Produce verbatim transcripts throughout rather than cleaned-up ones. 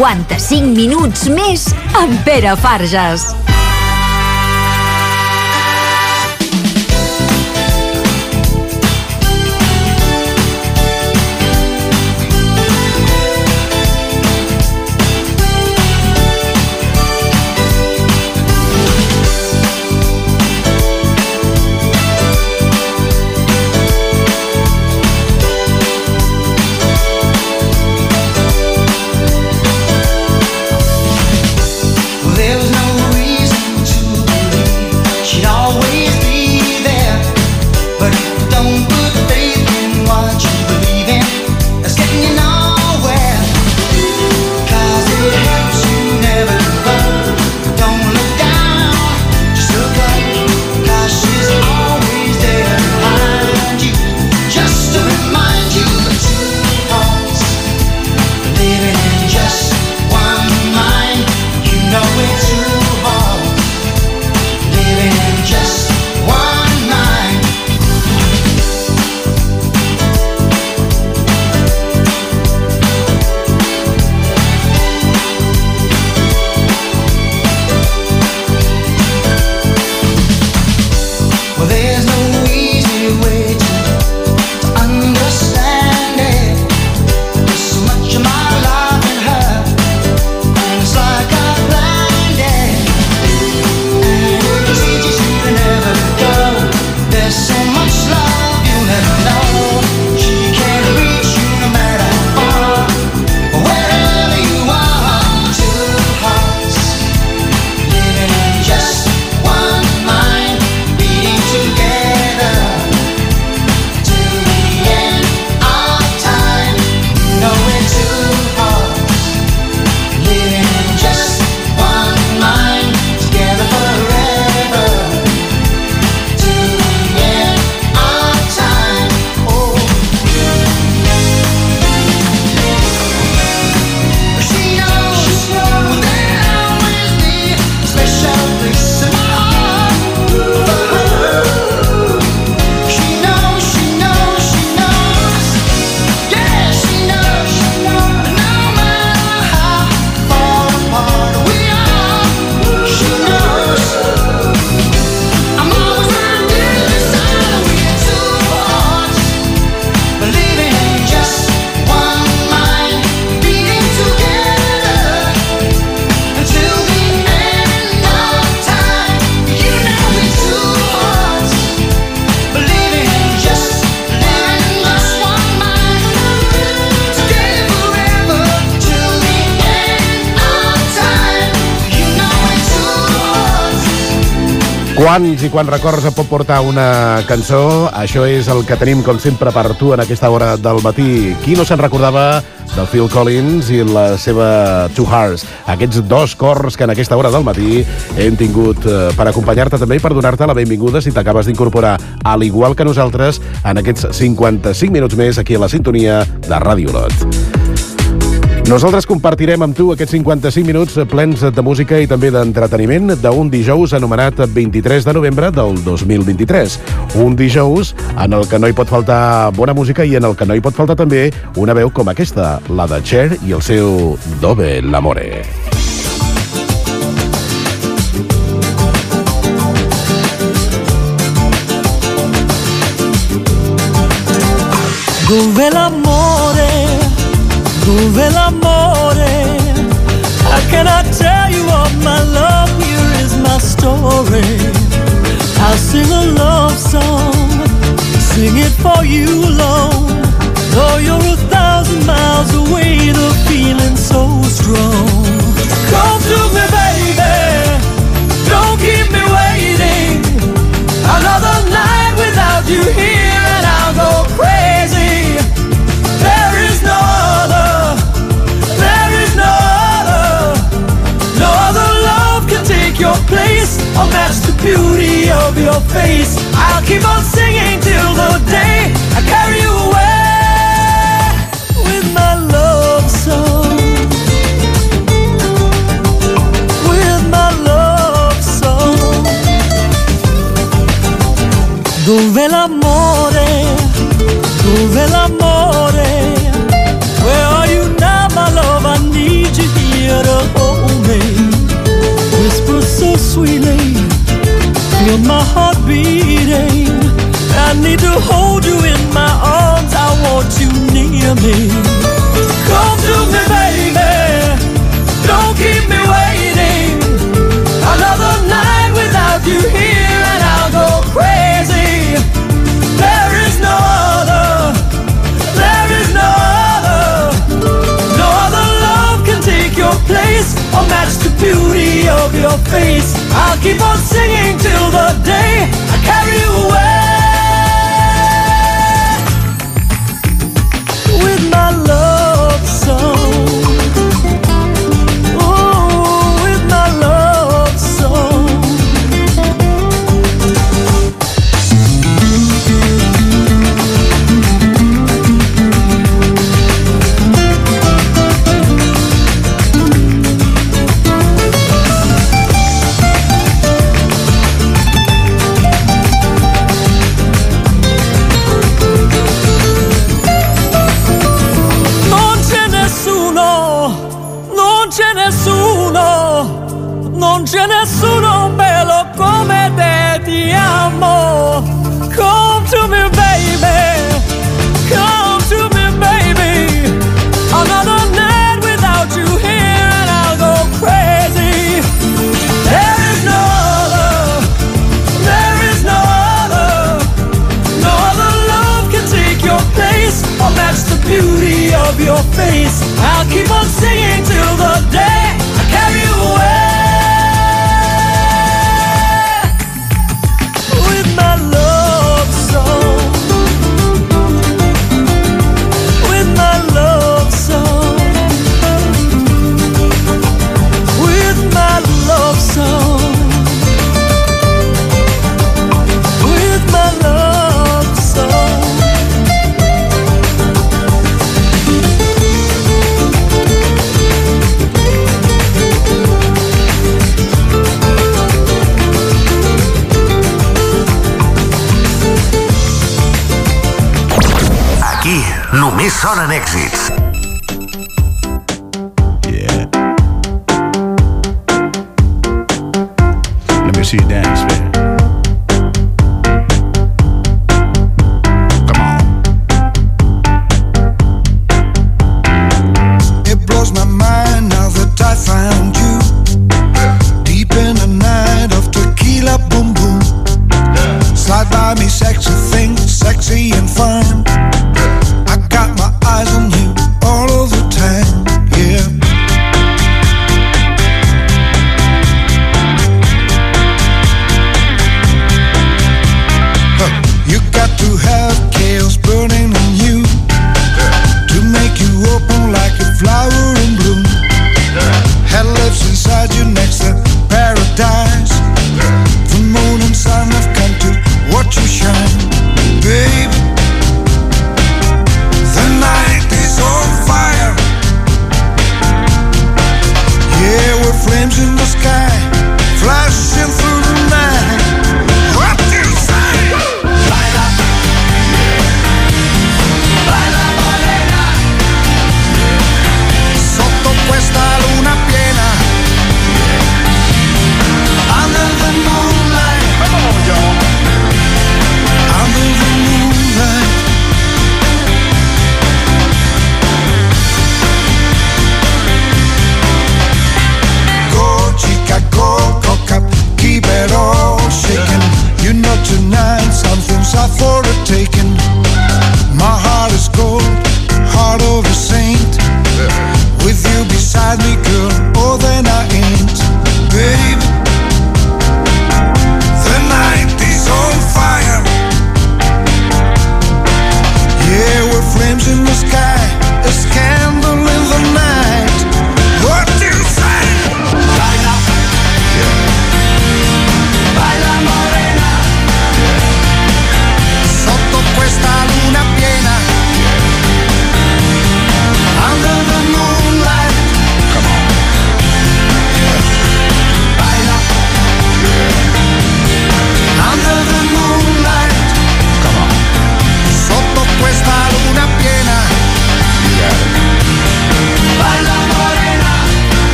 cinquanta-cinc minuts més amb Pere Farges. Quants i quants records et pot portar una cançó? Això és el que tenim, com sempre, per tu en aquesta hora del matí. Qui no se'n recordava del Phil Collins i la seva Two Hearts? Aquests dos cors que en aquesta hora del matí hem tingut eh, per acompanyar-te també i per donar-te la benvinguda si t'acabes d'incorporar, al igual que nosaltres, en aquests cinquanta-cinc minuts més aquí a la sintonia de Ràdio Olot. Nosaltres compartirem amb tu aquests cinquanta-cinc minuts plens de música i també d'entreteniment d'un dijous anomenat vint-i-tres de novembre del dos mil vint-i-tres. Un dijous en el que no hi pot faltar bona música i en el que no hi pot faltar també una veu com aquesta, la de Cher i el seu Dove l'amore. Dove l'amore, dove l'amore, I cannot tell you of my love, here is my story. I'll sing a love song, sing it for you alone. Though you're a thousand miles away, the feeling's so strong. Come to me, baby, don't keep me waiting. Another night without you here and I'll go crazy. There is no other, there is no other, no other love can take your place or match the beauty of your face. I'll keep on singing till the day I carry you away with my love song, with my love song. Dove l'amore, dove l'amore, where are you now, my love? I need you here. need to hold you in my arms, I want you near me. Come to me, baby, don't keep me waiting. Another night without you here and I'll go crazy. There is no other, there is no other. No other love can take your place or match the beauty of your face. I'll keep on singing till the day I carry you away. With my love song, oh, with my love song. Non c'è nessuno bello come te, ti amo. Come to me, baby, come to me, baby. Another night without you here and I'll go crazy. There is no other, there is no other. No other love can take your place or match the beauty of your face. I'll keep on singing till the day I carry you away. My love song, with my love song, with my love song, with my love song. Només sonen èxits. Yeah. Let me see you dance, man. Come on. It blows my mind now that I found you. Deep in the night of tequila, boom boom. Slide by me, sexy thing, sexy and fun. Eyes on you all of the time, yeah. Huh. You got to have chaos burning in you to make you open like a flower in bloom. Hell lives inside you next to paradise. The moon and sun have come to watch you shine, baby. The night is on fire. Yeah, we're flames in the sky, flashing through the night. What do you say? Baila, baila morena, sotto questa luna piena. Under the moonlight, come on, y'all. Under the moonlight. Go, cock up, keep it all shaking. You know tonight something's up for the taking. My heart is gold, heart of a saint. With you beside me, girl, oh then I ain't. Baby, the night is on fire. Yeah, we're flames in the sky, a scandal in the night. What do you say? Baila morena, sotto questa luna piena. Under the moon.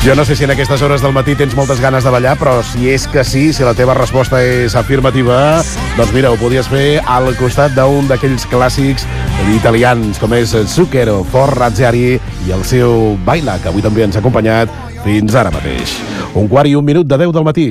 Jo no sé si en aquestes hores del matí tens moltes ganes de ballar, però si és que sí, si la teva resposta és afirmativa, doncs mira, ho podies fer al costat d'un d'aquells clàssics italians, com és Zucchero, For Razziari i el seu Baila, que avui també ens ha acompanyat fins ara mateix. Un quart i un minut de deu del matí.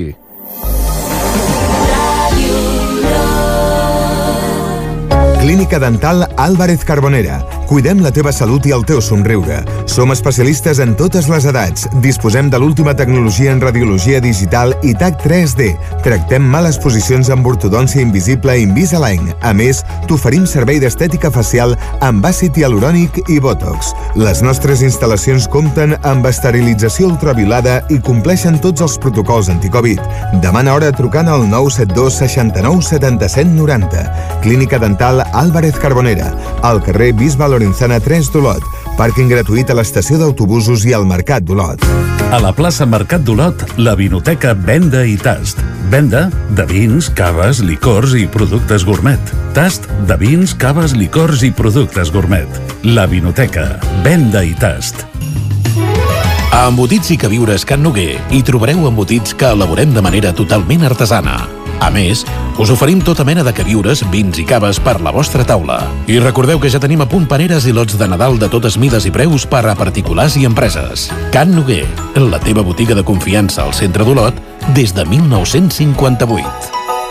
Clínica Dental Álvarez Carbonera. Cuidem la teva salut i el teu somriure. Som especialistes en totes les edats. Disposem de l'última tecnologia en radiologia digital i T A C tres D. Tractem males posicions amb ortodòncia invisible Invisalign. A més, t'oferim servei d'estètica facial amb àcid hialurònic i Botox. Les nostres instal·lacions compten amb esterilització ultraviolada i compleixen tots els protocols anticovid. Demana hora trucant al nou set dos seixanta-nou setanta-set noranta. Clínica Dental Álvarez Carbonera, al carrer Bisbe Lorenzana tres d'Olot. Pàrquing gratuït a l'estació d'autobusos i al Mercat d'Olot. A la plaça Mercat d'Olot, la vinoteca Venda i Tast. Venda de vins, caves, licors i productes gourmet. Tast de vins, caves, licors i productes gourmet. La vinoteca Venda i Tast. A Embotits i Queviures Can Noguer hi trobareu embotits que elaborem de manera totalment artesana. A més, us oferim tota mena de queviures, vins i caves per la vostra taula. I recordeu que ja tenim a punt paneres i lots de Nadal de totes mides i preus per a particulars i empreses. Can Noguer, la teva botiga de confiança al centre d'Olot des de mil nou-cents cinquanta-vuit.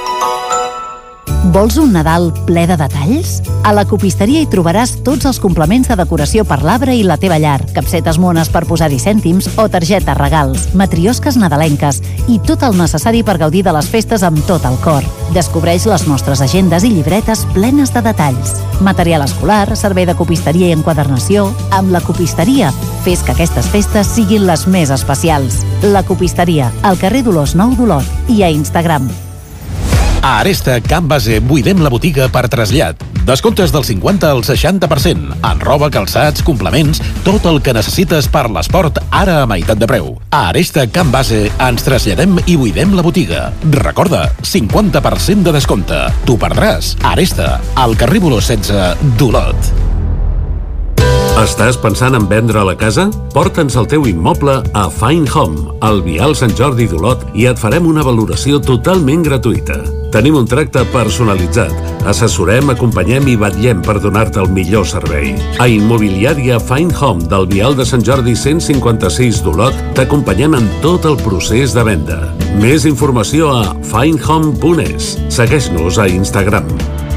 Vols un Nadal ple de detalls? A la copisteria hi trobaràs tots els complements de decoració per l'arbre i la teva llar, capsetes mones per posar-hi cèntims o targetes regals, matriosques nadalenques i tot el necessari per gaudir de les festes amb tot el cor. Descobreix les nostres agendes i llibretes plenes de detalls. Material escolar, servei de copisteria i enquadernació. Amb la copisteria, fes que aquestes festes siguin les més especials. La copisteria, al carrer Dolors nou d'Olot i a Instagram. A Aresta Can Base buidem la botiga per trasllat. Descomptes del cinquanta al seixanta per cent. En roba, calçats, complements, tot el que necessites per l'esport, ara a meitat de preu. A Aresta Can Base ens traslladem i buidem la botiga. Recorda, cinquanta per cent de descompte. T'ho perdràs. Aresta, al carrer Boló setze d'Olot. Estàs pensant en vendre la casa? Porta'ns el teu immoble a Fine Home, al Vial Sant Jordi d'Olot, i et farem una valoració totalment gratuïta. Tenim un tracte personalitzat. Assessorem, acompanyem i vetllem per donar-te el millor servei. A Immobiliària Fine Home del Vial de Sant Jordi cent cinquanta-sis d'Olot t'acompanyem en tot el procés de venda. Més informació a finehome punt es. Segueix-nos a Instagram.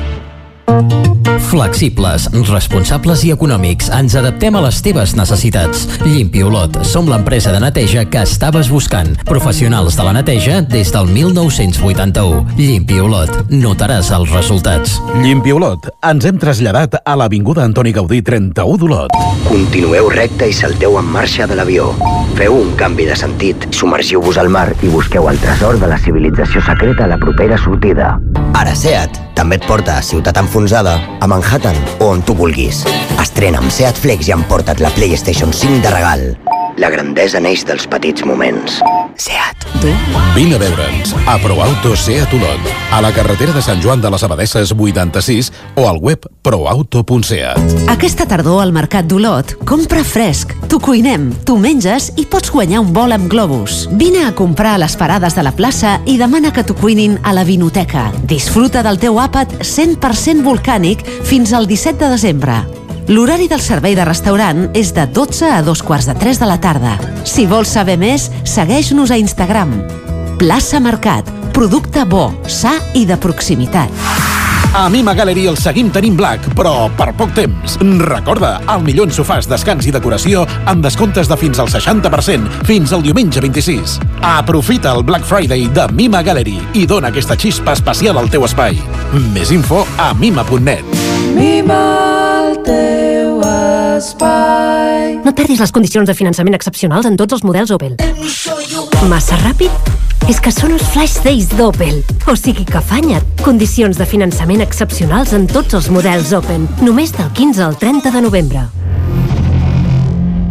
Flexibles, responsables i econòmics. Ens adaptem a les teves necessitats. Llimpi Olot. Som l'empresa de neteja que estaves buscant. Professionals de la neteja des del mil nou-cents vuitanta-u. Llimpi Olot. Notaràs els resultats. Llimpi Olot. Ens hem traslladat a l'Avinguda Antoni Gaudí trenta-u d'Olot. Continueu recte i salteu en marxa de l'avió. Feu un canvi de sentit. Submergiu-vos al mar i busqueu el tresor de la civilització secreta a la propera sortida. Ara Seat també et porta a Ciutat Enfonsada, a Manhattan o on tu vulguis. Estrena amb Seat Flex i emporta't la PlayStation cinc de regal. La grandesa neix dels petits moments. Seat. Tu? Vine a veure'ns a ProAuto Seat Olot, a la carretera de Sant Joan de les Abadesses vuitanta-sis o al web proauto punt seat. Aquesta tardor al Mercat d'Olot, compra fresc. T'ho cuinem, t'ho menges i pots guanyar un vol amb globus. Vine a comprar a les parades de la plaça i demana que t'ho cuinin a la vinoteca. Disfruta del teu àpat cent per cent volcànic fins al disset de desembre. L'horari del servei de restaurant és de dotze a dos quarts de tres de la tarda. Si vols saber més, segueix-nos a Instagram. Plaça Mercat. Producte bo, sa i de proximitat. A Mima Gallery el seguim tenint Black, però per poc temps. Recorda, el millor en sofàs, descans i decoració amb descomptes de fins al seixanta per cent fins al diumenge vint-i-sis. Aprofita el Black Friday de Mima Gallery i dona aquesta xispa especial al teu espai. Més info a mima punt net. Mima el teu espai. No perdis les condicions de finançament excepcionals en tots els models Opel. Massa ràpid? És que són els Flash Days d'Opel. O sigui que afanya't. Condicions de finançament excepcionals en tots els models Opel. Només del quinze al trenta de novembre.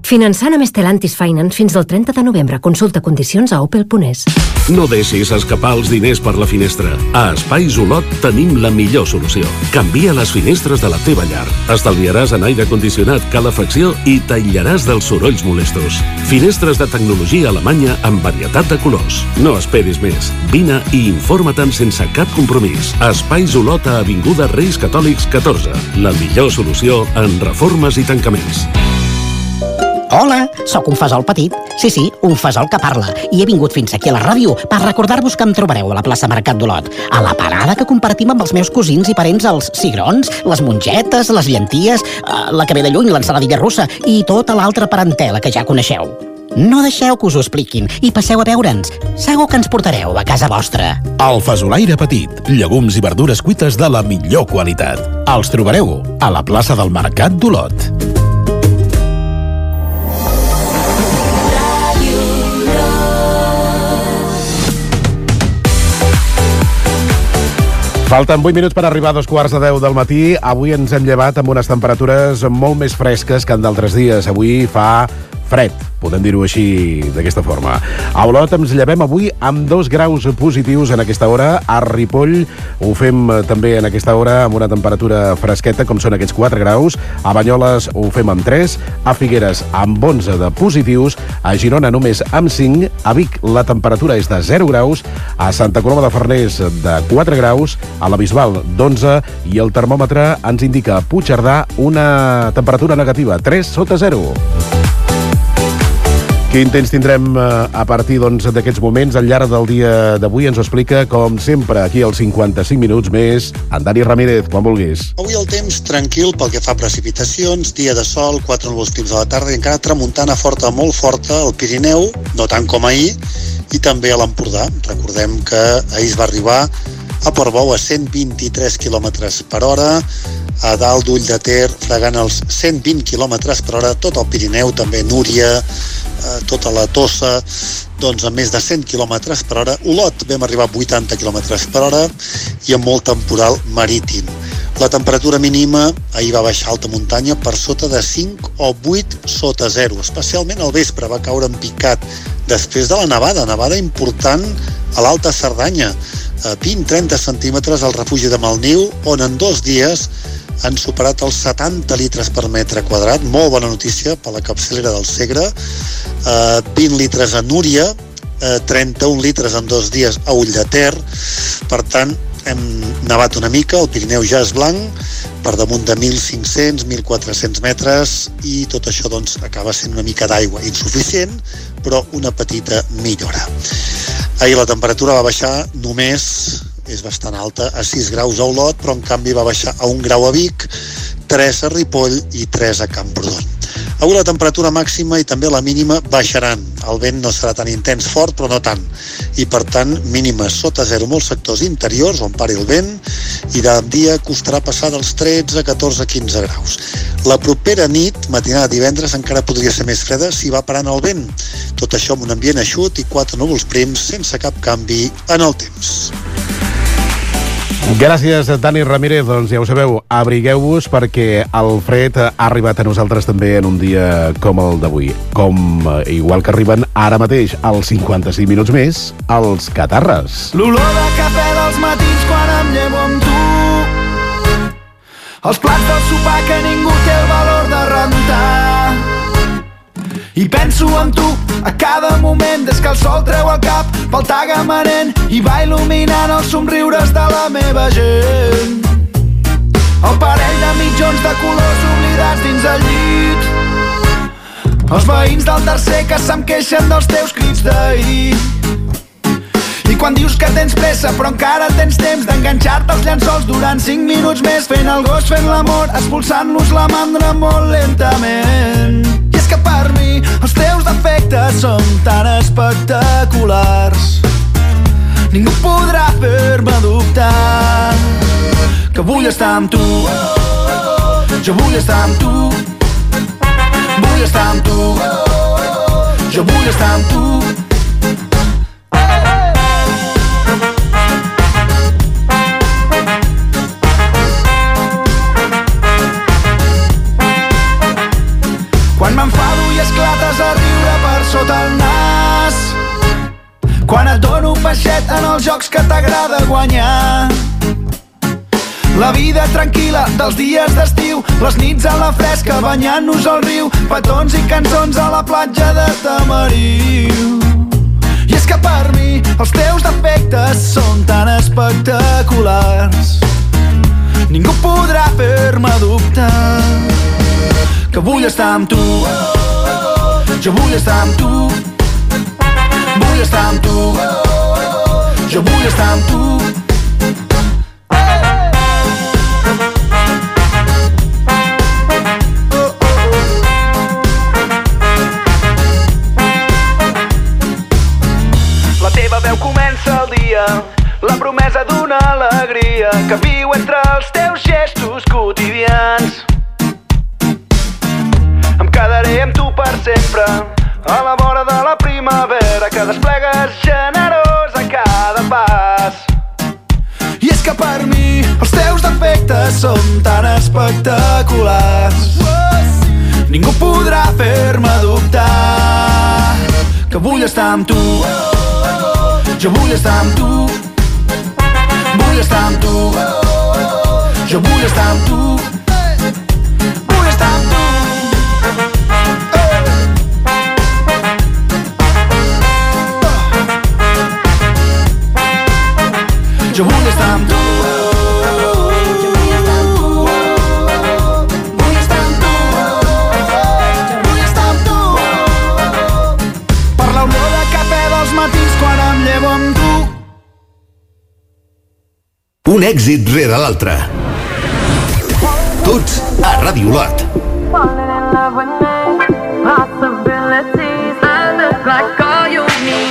Finançant amb Stellantis Finance fins al trenta de novembre. Consulta condicions a opel punt es. No deixis escapar els diners per la finestra. A Espais Olot tenim la millor solució. Canvia les finestres de la teva llar. Estalviaràs en aire condicionat, calefacció i t'aïllaràs dels sorolls molestos. Finestres de tecnologia alemanya amb varietat de colors. No esperis més. Vine i informa-te'n sense cap compromís. Espais Olot a Avinguda Reis Catòlics catorze. La millor solució en reformes i tancaments. Hola, sóc un fesol petit. Sí, sí, un fesol que parla. I he vingut fins aquí a la ràdio per recordar-vos que em trobareu a la plaça Mercat d'Olot, a la parada que compartim amb els meus cosins i parents els cigrons, les mongetes, les llenties, la que ve de lluny, l'ensaladilla russa i tota l'altra parentela que ja coneixeu. No deixeu que us ho expliquin i passeu a veure'ns. Segur que ens portareu a casa vostra. El Fesolaire Petit. Llegums i verdures cuites de la millor qualitat. Els trobareu a la plaça del Mercat d'Olot. Falten vuit minuts per arribar a dos quarts de deu del matí. Avui ens hem llevat amb unes temperatures molt més fresques que en d'altres dies. Avui fa fred, podem dir-ho així, d'aquesta forma. A Olot ens llevem avui amb dos graus positius en aquesta hora. A Ripoll ho fem també en aquesta hora amb una temperatura fresqueta, com són aquests quatre graus. A Banyoles ho fem amb tres. A Figueres amb onze de positius. A Girona només amb cinc. A Vic la temperatura és de zero graus. A Santa Coloma de Farners de quatre graus. A la Bisbal d'onze. I el termòmetre ens indica a Puigcerdà una temperatura negativa, tres sota zero. Quin temps tindrem a partir doncs, d'aquests moments al llarg del dia d'avui? Ens ho explica, com sempre, aquí als cinquanta-cinc minuts més, en Dani Ramírez, quan vulguis. Avui el temps tranquil pel que fa a precipitacions, dia de sol, quatre núvols prims a la tarda i encara tramuntana forta, molt forta al Pirineu, no tant com ahir, i també a l'Empordà. Recordem que ahir es va arribar a Portbou a cent vint-i-tres quilòmetres per hora, a dalt d'Ull de Ter fregant els cent vint quilòmetres per hora, tot el Pirineu, també Núria, eh, tota la Tossa, doncs a més de cent quilòmetres per hora. Olot vam arribar a vuitanta quilòmetres per hora i amb molt temporal marítim. La temperatura mínima ahir va baixar a alta muntanya per sota de cinc o vuit sota zero, especialment al vespre va caure en picat després de la nevada, nevada important a l'Alta Cerdanya, vint a trenta centímetres al refugi de Malniu, on en dos dies han superat els setanta litres per metre quadrat, molt bona notícia per la capçalera del Segre, eh, vint litres a Núria, eh, trenta-un litres en dos dies a Ull de Ter, per tant hem nevat una mica, el Pirineu ja és blanc, per damunt de mil cinc-cents a mil quatre-cents metres, i tot això doncs, acaba sent una mica d'aigua, insuficient, però una petita millora. Ahir la temperatura va baixar només, és bastant alta, a sis graus a Olot, però en canvi va baixar a un grau a Vic, tres a Ripoll i tres a Camprodon. Avui la temperatura màxima i també la mínima baixaran. El vent no serà tan intens, fort, però no tant. I per tant, mínimes sota zero molts sectors interiors on pari el vent, i de dia costarà passar dels tretze a catorze a quinze graus. La propera nit, matinada divendres, encara podria ser més freda si va parant el vent. Tot això amb un ambient eixut i quatre núvols prims sense cap canvi en el temps. Gràcies, Dani Ramírez. Doncs ja ho sabeu, abrigueu-vos perquè el fred ha arribat a nosaltres també en un dia com el d'avui. Com, igual que arriben ara mateix, als cinquanta-cinc minuts més, els catarres. L'olor de cafè dels matins quan em llevo amb tu, els plats del sopar que ningú té el valor de rentar, i penso en tu a cada moment des que el sol treu el cap pel tagamanent i va il·luminant els somriures de la meva gent. El parell de mitjons de colors oblidats dins el llit, els veïns del tercer que se'm queixen dels teus crits d'ahir. I quan dius que tens pressa però encara tens temps d'enganxar-te els llençols durant cinc minuts més, fent el gos, fent l'amor, expulsant-los la mandra molt lentament. I és que per mi els teus defectes són tan espectaculars, ningú podrà fer-me dubtar que vull estar amb tu, jo vull estar amb tu, vull estar amb tu, jo vull estar amb tu. Quan m'enfado i és clar quan et dono un baixet en els jocs que t'agrada guanyar. La vida tranquil·la dels dies d'estiu, les nits a la fresca banyant-nos al riu, petons i cançons a la platja de Tamariu. I és que per mi els teus defectes són tan espectaculars, ningú podrà fer-me dubtar que vull estar amb tu. Jo vull estar amb tu, vull estar amb tu, jo vull estar amb tu. Comença el dia, la promesa d'una alegria que viu entre els teus gestos quotidians. Em quedaré amb tu per sempre, a la vora de la primavera que desplegues generós a cada pas. I és que per mi els teus defectes són tan espectaculars, ningú podrà fer-me dubtar que vull estar amb tu. Jo vull estar amb tu, vull estar amb tu, jo vull estar amb tu, vull estar amb tu. Jo vull estar amb tu, jo vull estar amb tu, vull estar amb tu, jo vull estar amb tu. Per l'olor de cafè dels matins quan em llevo amb tu. Un èxit rere l'altre. Tots a Ràdio Olot. Falling in love with me, possibilities, I look like all you need.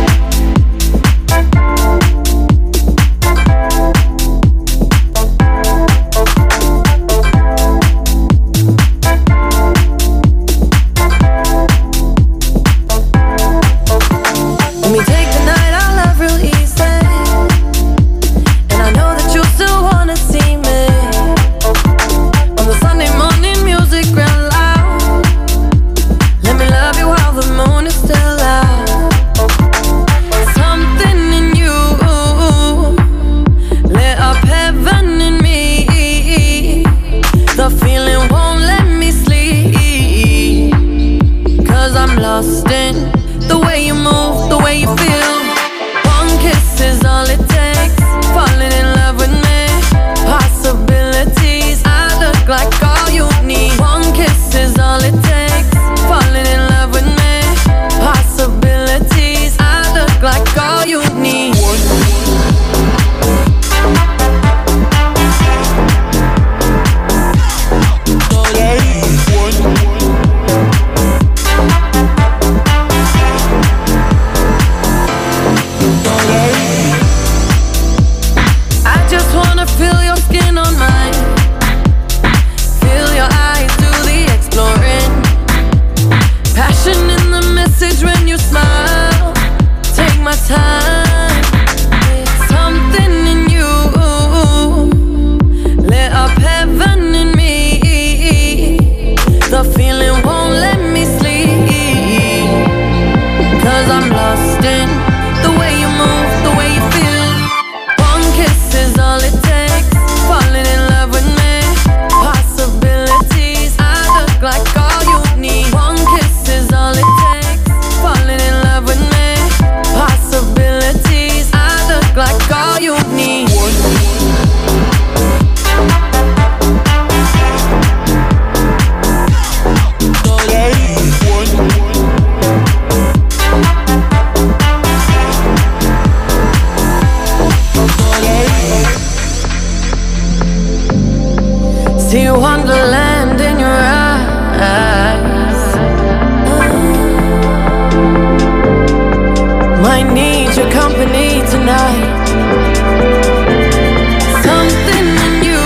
See wonderland in your eyes. Might need your company tonight. Something in you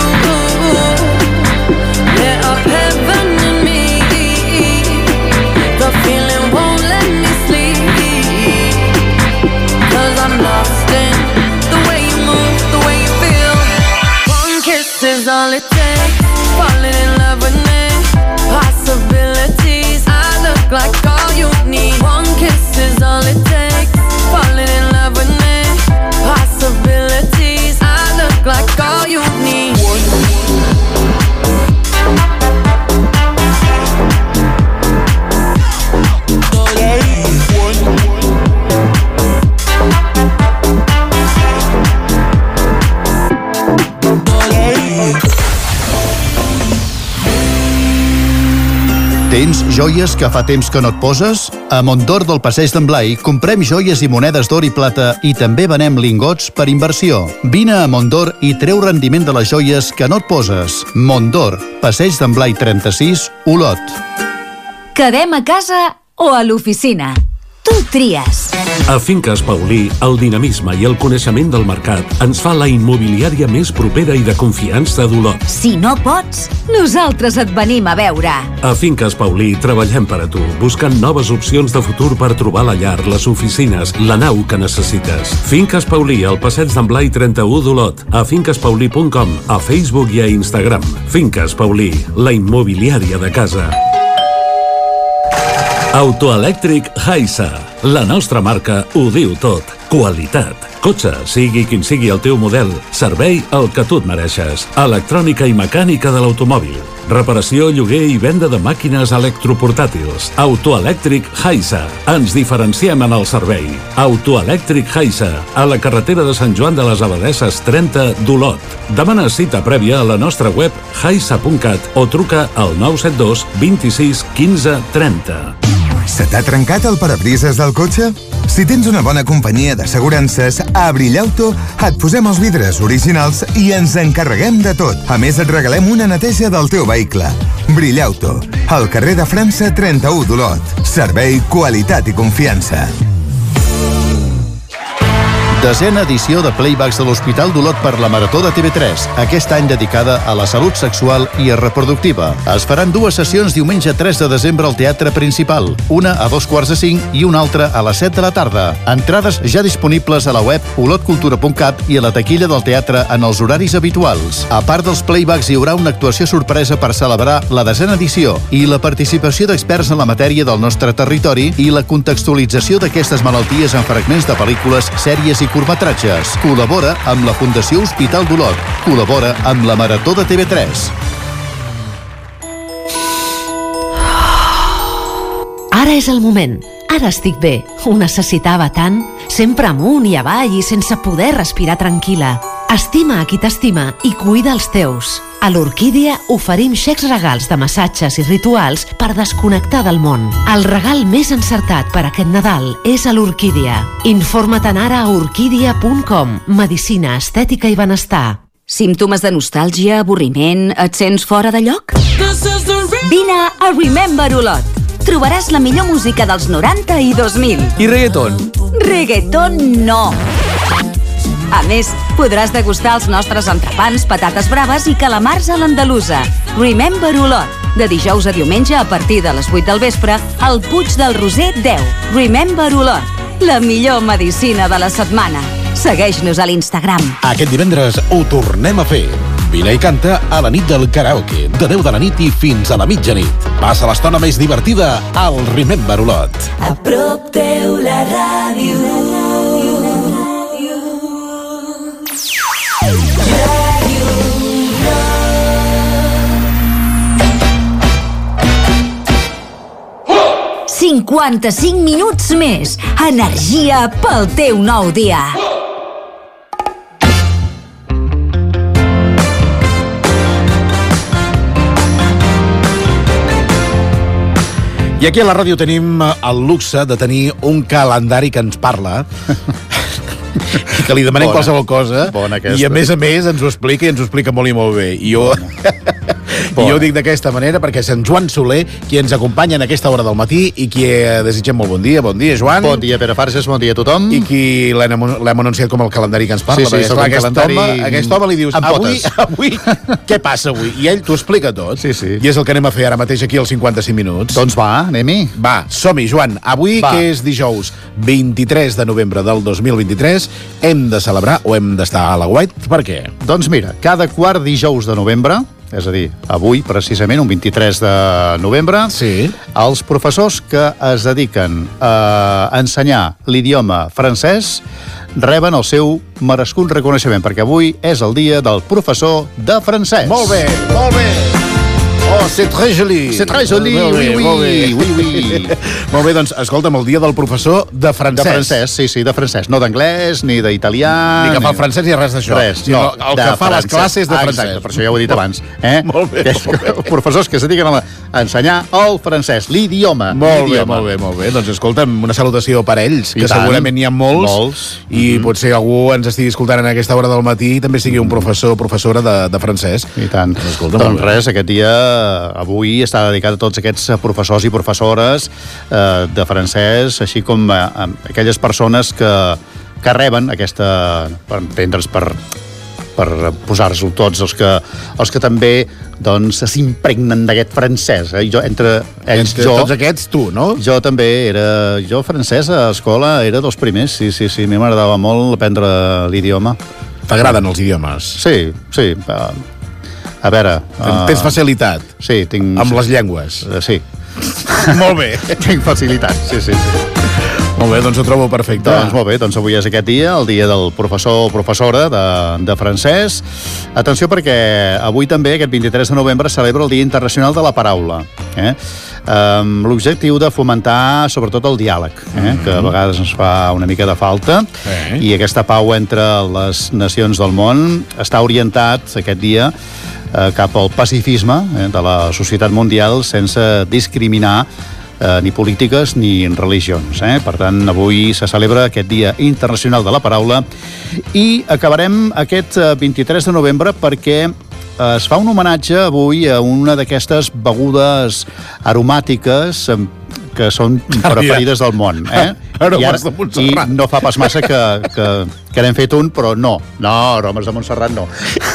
lit up heaven in me. The feeling won't let me sleep, 'cause I'm lost in the way you move, the way you feel. One kiss is all it takes. Falling in love with me, possibilities. I look like all you need. One kiss is all it takes. Falling in Tens joies que fa temps que no et poses? A Montdor del Passeig d'en Blai comprem joies i monedes d'or i plata i també venem lingots per inversió. Vine a Montdor i treu rendiment de les joies que no et poses. Montdor, Passeig d'en Blai trenta-sis, Olot. Quedem a casa o a l'oficina? Tu tries. A Finques Paulí, el dinamisme i el coneixement del mercat ens fa la immobiliària més propera i de confiança d'Olot. Si no pots, nosaltres et venim a veure. A Finques Paulí treballem per a tu, buscant noves opcions de futur per trobar la llar, les oficines, la nau que necessites. Finques Paulí, al passeig d'en Blai trenta-u d'Olot, a finques paulí punt com, a Facebook i a Instagram. Finques Paulí, la immobiliària de casa. Autoelèctric Haisa. La nostra marca ho diu tot. Qualitat. Cotxe, sigui quin sigui el teu model. Servei el que tu et mereixes. Electrònica i mecànica de l'automòbil. Reparació, lloguer i venda de màquines electroportàtils. Autoelèctric Haisa. Ens diferenciem en el servei. Autoelèctric Haisa. A la carretera de Sant Joan de les Abadesses trenta d'Olot. Demana cita prèvia a la nostra web haisa punt cat o truca al nou set dos vint-i-sis quinze trenta. Se t'ha trencat el parabrises del cotxe? Si tens una bona companyia d'assegurances, a Brillauto et posem els vidres originals i ens encarreguem de tot. A més, et regalem una neteja del teu vehicle. Brillauto, al carrer de França trenta-u d'Olot. Servei, qualitat i confiança. Desena edició de Playbacks de l'Hospital d'Olot per la Marató de T V tres, aquest any dedicada a la salut sexual i reproductiva. Es faran dues sessions diumenge tres de desembre al Teatre Principal, una a dos quarts de cinc i una altra a les set de la tarda. Entrades ja disponibles a la web olotcultura punt cat i a la taquilla del teatre en els horaris habituals. A part dels Playbacks, hi haurà una actuació sorpresa per celebrar la desena edició i la participació d'experts en la matèria del nostre territori i la contextualització d'aquestes malalties en fragments de pel·lícules, sèries i curtmetratges. Col·labora amb la Fundació Hospital d'Olot. Col·labora amb la Marató de T V tres. Ara és el moment. Ara estic bé. Ho necessitava tant. Sempre amunt i avall i sense poder respirar tranquil·la. Estima a qui t'estima i cuida els teus. A l'Orquídia oferim xecs regals de massatges i rituals per desconnectar del món. El regal més encertat per aquest Nadal és a l'Orquídia. Informa't-en ara a orquídia punt com. Medicina, estètica i benestar. Símptomes de nostàlgia, avorriment, et sents fora de lloc? Vine a Remember Olot. Trobaràs la millor música dels noranta i dos mil. I reggaeton? Reggaeton no. A més, podràs degustar els nostres entrepans, patates braves i calamars a l'andalusa. Remember Olot. De dijous a diumenge a partir de les vuit del vespre al Puig del Roser deu. Remember Olot. La millor medicina de la setmana. Segueix-nos a l'Instagram. Aquest divendres ho tornem a fer. Vine i canta a la nit del karaoke, de deu de la nit i fins a la mitjanit. Passa l'estona més divertida al Remember Olot. A prop teu la ràdio. cinquanta-cinc minuts més. Energia pel teu nou dia. I aquí a la ràdio tenim el luxe de tenir un calendari que ens parla i que li demanem bona, qualsevol cosa i a més a més ens ho explica i ens ho explica molt i molt bé. I jo, i jo ho dic d'aquesta manera perquè és en Joan Soler qui ens acompanya en aquesta hora del matí i qui desitgem molt bon dia. Bon dia, Joan. Bon dia, Pere Farges, bon dia a tothom. I qui l'hem anunciat com el calendari que ens parla. Sí, sí, perquè, clar, aquest, calendari... home, aquest home li dius, avui, avui, què passa avui? I ell t'ho explica tot. Sí, sí. I és el que anem a fer ara mateix aquí als cinquanta-cinc minuts. Doncs va, anem-hi. Va, som-hi, Joan. Avui, va. Que és dijous vint-i-tres de novembre del dos mil vint-i-tres, hem de celebrar o hem d'estar a la guait? Per què? Doncs mira, cada quart dijous de novembre, és a dir, avui, precisament, un vint-i-tres de novembre, sí. Els professors que es dediquen a ensenyar l'idioma francès reben el seu merescut reconeixement, perquè avui és el dia del professor de francès. Molt bé, molt bé. Oh, c'est très joli. C'est très joli, Molt bé, oui, molt bé. oui, oui, oui. Molt bé, doncs, escolta'm, el dia del professor de francès. De francès, sí, sí, de francès. No d'anglès, ni d'italià... Ni que fa el francès ni res d'això. Res, no. no. El que fa les classes de ah, francès. Exacte, per això ja ho he dit abans. Eh? Molt bé, molt bé. Professors que se dediquen a ensenyar el francès, l'idioma. Molt bé, molt bé, molt bé. Doncs escolta'm, una salutació per ells, que segurament n'hi ha molts, molts. I mm-hmm. potser algú ens estigui escoltant en aquesta hora del matí i també sigui un professor o professora de, de francès. I tant. Doncs, escolta, doncs res, aquest dia, avui, està dedicat a tots aquests professors i professores eh, de francès, així com a, a aquelles persones que, que reben aquesta... per entendre's, per, per posar-nos tots els que, els que també doncs s'impregnen d'aquest francès. Eh? Jo, entre ells, entre jo... tots aquests, tu, no? Jo també era... Jo francès a l'escola era dels primers, sí, sí, sí. A mi m'agradava molt aprendre l'idioma. T'agraden els idiomes? Sí, sí. A, a veure... Uh, Tens facilitat? Sí, tinc... Amb les llengües? Uh, sí. Molt bé. Tinc facilitat, sí, sí, sí. Molt bé, doncs ho trobo perfecte. Doncs molt bé, doncs avui és aquest dia, el dia del professor o professora de, de francès. Atenció perquè avui també, aquest vint-i-tres de novembre, celebra el Dia Internacional de la Paraula. Eh? Amb l'objectiu de fomentar sobretot el diàleg, eh? Mm-hmm. que a vegades ens fa una mica de falta, eh? I aquesta pau entre les nacions del món està orientat aquest dia eh, cap al pacifisme eh, de la societat mundial sense discriminar Eh, ni polítiques ni religions. Eh? Per tant, avui se celebra aquest Dia Internacional de la Paraula i acabarem aquest vint-i-tres de novembre perquè es fa un homenatge avui a una d'aquestes begudes aromàtiques que són preferides del món. Eh? Aromes de Montserrat. I no fa pas massa que, que, que n'hem fet un, però no. No, aromes de Montserrat no.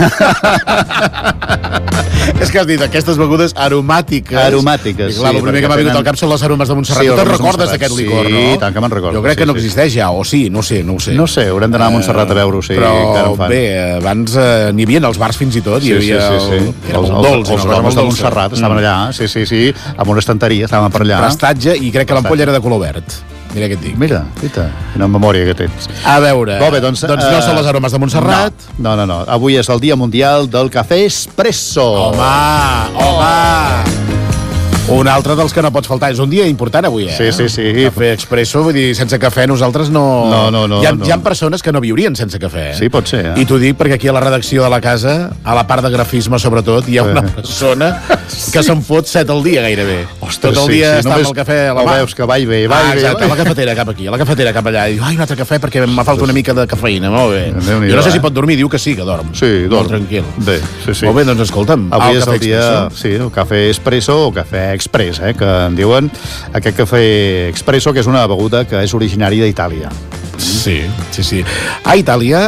És que has dit aquestes begudes aromàtiques. Aromàtiques, I clar, sí. el primer que m'ha vingut al cap són les aromes de Montserrat. Sí, tu te'n recordes d'aquest licor, sí, no? Sí, tant que me'n recordo. Jo crec sí, que no sí, existeix ja, o sí, no sé, no ho sé. No sé, haurem d'anar a Montserrat a veure-ho, sí. Però bé, abans eh, n'hi havia als bars fins i tot, sí, hi havia sí, sí, sí. El, era els, molt dolç. Els, els aromes de Montserrat estaven allà, sí, sí, sí, amb una estanteria, estaven per allà. Prestatge, i crec que l'ampolla era de color verd. Mira què et dic. Mira, mira, quina memòria que tens. A veure, bé, doncs, doncs no uh, són les aromes de Montserrat. No, no, no, avui és el Dia Mundial del Cafè Espresso. Home, home... Un altre dels que no pots faltar. És un dia important avui, eh? Sí, sí, sí. Cafè expresso, vull dir, sense cafè nosaltres no... No, no, no. Hi ha, no. hi ha persones que no viurien sense cafè. Eh? Sí, pot ser, eh? I t'ho dic perquè aquí a la redacció de la casa, a la part de grafisme sobretot, hi ha una persona sí. que se'n fot set al dia gairebé. Ostres, tot el dia sí, sí. està no amb el cafè a la mà. Veus que va i ve, va ah, i ve. Exacte, a la cafetera cap aquí, a la cafetera cap allà. I diu, ai, un altre cafè perquè m'ha falta una mica de cafeïna. Molt bé. Jo no sé si pot dormir, diu que sí, que dorm. Sí, dorm. Molt tranquil. Bé, sí, sí. Molt bé, doncs escolta'm. Avui és el dia, sí, el cafè espresso o cafè express, eh, que en diuen aquest cafè expresso, que és una beguda que és originària d'Itàlia. Sí, sí, sí. A Itàlia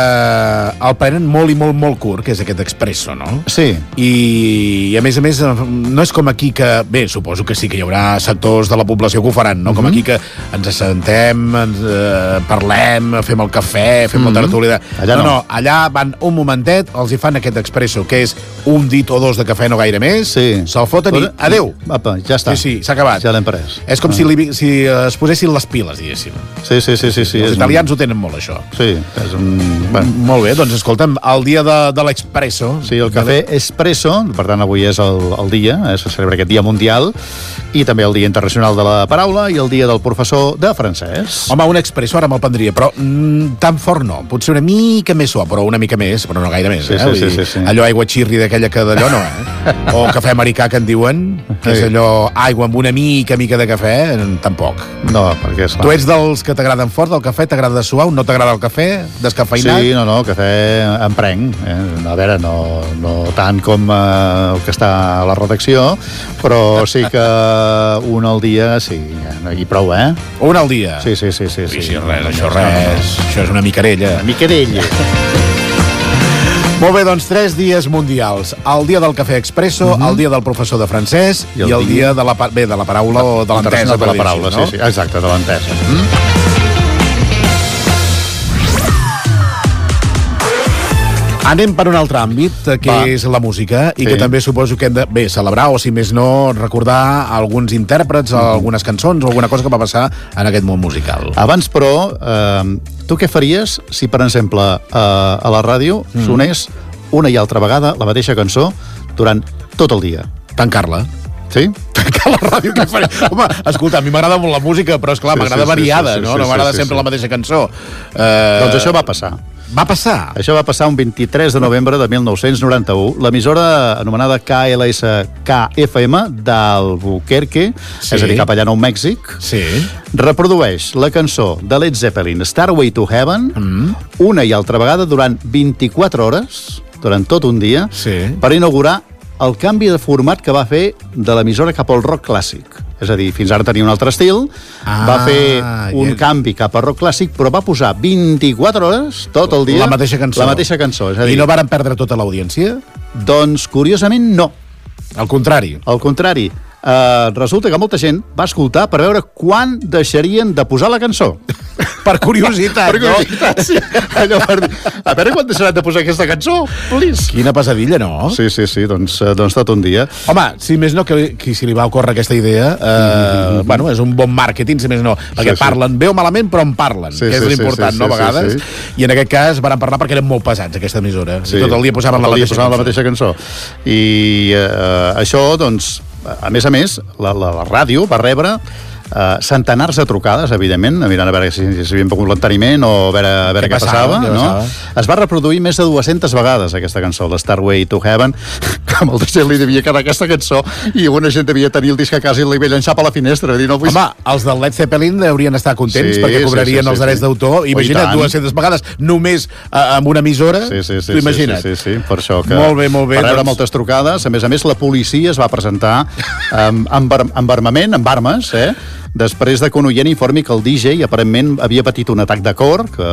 eh, el prenen molt i molt, molt curt, que és aquest expresso, no? Sí. I, i a més a més, no és com aquí que... Bé, suposo que sí que hi haurà sectors de la població que ho faran, no? Com mm-hmm. aquí que ens assentem, ens eh, parlem, fem el cafè, fem mm-hmm. la tertúlia... Allà no, no, no, allà van un momentet, els hi fan aquest expresso, que és un dit o dos de cafè, no gaire més, sí. se'l foten i adeu. Apa, ja està. Sí, sí, s'ha acabat. Ja l'hem pres. És com ah. si, li, si es posessin les piles, diguéssim. Sí, sí, sí, sí, sí. Els italians un... ho tenen molt, això. Sí, és un... Bueno. Molt bé, doncs escolta'm, el dia de, de l'expresso... Sí, el cafè espresso, per tant avui és el, el dia, eh, se celebra aquest dia mundial, i també el Dia Internacional de la Paraula i el Dia del Professor de Francès. Home, un expresso ara me'l prendria, però mm, tan fort no. Potser una mica més suau, però una mica més, però no gaire més. Sí, eh? sí, sí, sí, sí. Allò aigua xirri d'aquella que d'allò no, eh? O cafè americà que en diuen, que és allò aigua amb una mica, mica de cafè, tampoc. No, perquè és clar. Tu ets dels que t'agraden fort, del cafè, t'agrada suau, no t'agrada el cafè, descafeinat? Sí, no, no, cafè em prenc. Eh? A veure, no, no tant com eh, el que està a la redacció, però sí que un al dia, sí, i prou, eh? Un al dia? Sí, sí, sí. sí, sí, sí. sí res, això res, això és una micarella. Una micarella. Molt bé, doncs tres dies mundials. El dia del cafè expresso, mm-hmm. el dia del professor de francès i el, i el dia, dia de la, bé, de la paraula o de l'entesa. De la paraula, no? Sí, sí, exacte, de l'entesa. Mm? Anem per un altre àmbit, que Va. és la música, i sí. que també suposo que hem de, bé, celebrar, o si més no, recordar alguns intèrprets, mm. algunes cançons, o alguna cosa que va passar en aquest món musical. Abans, però, eh, tu què faries si, per exemple, eh, a la ràdio mm. sonés una i altra vegada la mateixa cançó durant tot el dia? Tancar-la. Sí? Tancar la ràdio, què faré? Home, escolta, a mi m'agrada molt la música, però esclar, Sí, m'agrada sí, sí, variada, sí, sí, no? sí, No m'agrada sí, sí, sempre sí. la mateixa cançó. Eh... Doncs això va passar. Va passar? Això va passar un vint-i-tres de novembre de mil nou-cents noranta-u. L'emissora anomenada K L S K F M d'Albuquerque, Sí. és a dir, cap allà a Nou Mèxic, sí. reprodueix la cançó de Led Zeppelin, Starway to Heaven, mm. una i altra vegada durant vint-i-quatre hores, durant tot un dia, sí. per inaugurar el canvi de format que va fer de l'emissora cap al rock clàssic. És a dir, fins ara tenia un altre estil, ah, va fer un ja... canvi cap al rock clàssic, però va posar vint-i-quatre hores, tot el dia, la mateixa cançó. La mateixa cançó. És a dir, I no varen perdre tota l'audiència? Doncs, curiosament, no. Al contrari. Al contrari. Uh, resulta que molta gent va escoltar per veure quan deixarien de posar la cançó. Per curiositat, per curiositat, no? Sí. Allò per dir, a veure quan deixaran de posar aquesta cançó, please. Quina pesadilla, no? Sí, sí, sí, doncs, doncs tot un dia. Home, si més no, que, que si li va ocórrer aquesta idea, eh, mm-hmm. bueno, és un bon màrqueting, si més no, perquè sí, sí. parlen bé o malament, però en parlen, sí, que és sí, l'important, sí, sí, no, a vegades. Sí, sí. I en aquest cas van parlar perquè eren molt pesats, aquesta emissora. Sí. I tot el dia posaven, tot la, el dia mateixa posaven la mateixa cançó. I eh, això, doncs, a més a més, la, la, la ràdio va rebre uh, centenars de trucades, evidentment, mirant a veure si, si havien pogut l'enteniment o a veure, a veure què, què passava. Què no? passava? Es va reproduir més de dues-centes vegades aquesta cançó, la Starway to Heaven, que molta gent li devia quedar aquesta cançó i una gent devia tenir el disc a casa i li va llançar per la finestra. Dir, no vull... Home, els del Led Zeppelin haurien d'estar contents sí, perquè cobrarien sí, sí, els drets sí. d'autor. Imagina't, dues-centes vegades només uh, amb una emissora. Sí, sí, sí, tu imagina't. Sí, sí, sí, per això que... Molt bé, molt bé. Per rebre doncs... moltes trucades. A més a més, la policia es va presentar amb, amb, ar amb armament, amb armes, eh? Després de que un oient informi que el D J aparentment havia patit un atac de cor, que